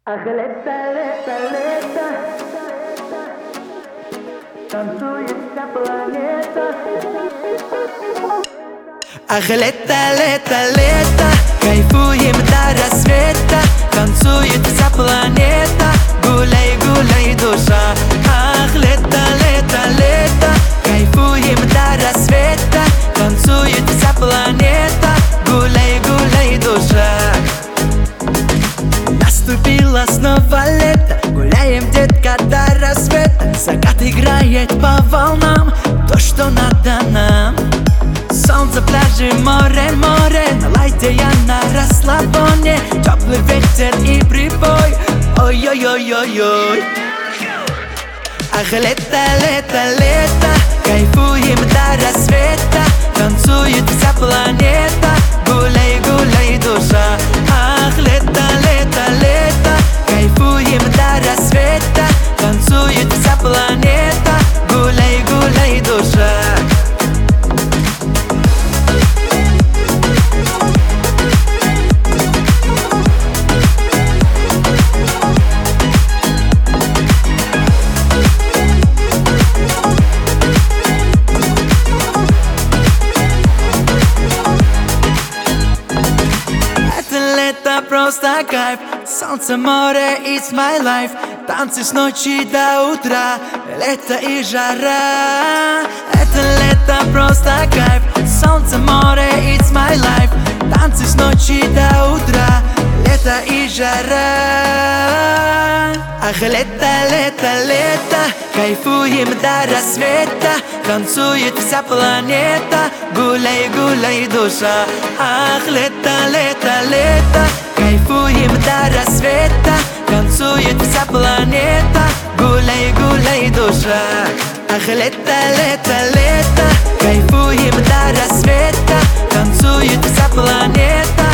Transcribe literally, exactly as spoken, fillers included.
Ах, лето, лето, лето, танцует вся планета. Ах, лето, лето, лето, кайфуем до рассвета. Танцует вся планета, гуляй, гуляй, душа. Ах, лето, лето, лето, кайфуем до рассвета. Танцует вся планета, гуляй, гуляй, душа. Наступило снова лето, гуляем, детка, до рассвета. Закат играет по волнам, то, что надо нам. Солнце, пляжи, море, море, на лайте я на расслабоне. Теплый ветер и прибой, ой-ой-ой-ой-ой. Ах, лето, лето, лето, кайфуем до рассвета. Танцует вся планета, гуляй, гуляй, душа. Ах, лето, лето, лето, кайфуем до рассвета. Танцует вся планета, гуляй, гуляй, душа. Это просто кайф, солнце, море, it's my life. Танцы с ночи до утра, лето и жара. Это лето просто кайф, солнце, море, it's my life. Танцы с ночи до утра, лето и жара. Ах, лето, лето, лето, кайфуем до рассвета. Танцует вся планета, гуляй, гуляй, душа. Ах, лето, лето, лето, кайфуем до рассвета. Танцует вся планета, гуляй, гуляй, душа. Ах, лето, лето, лето, кайфуем до рассвета. Танцует вся планета,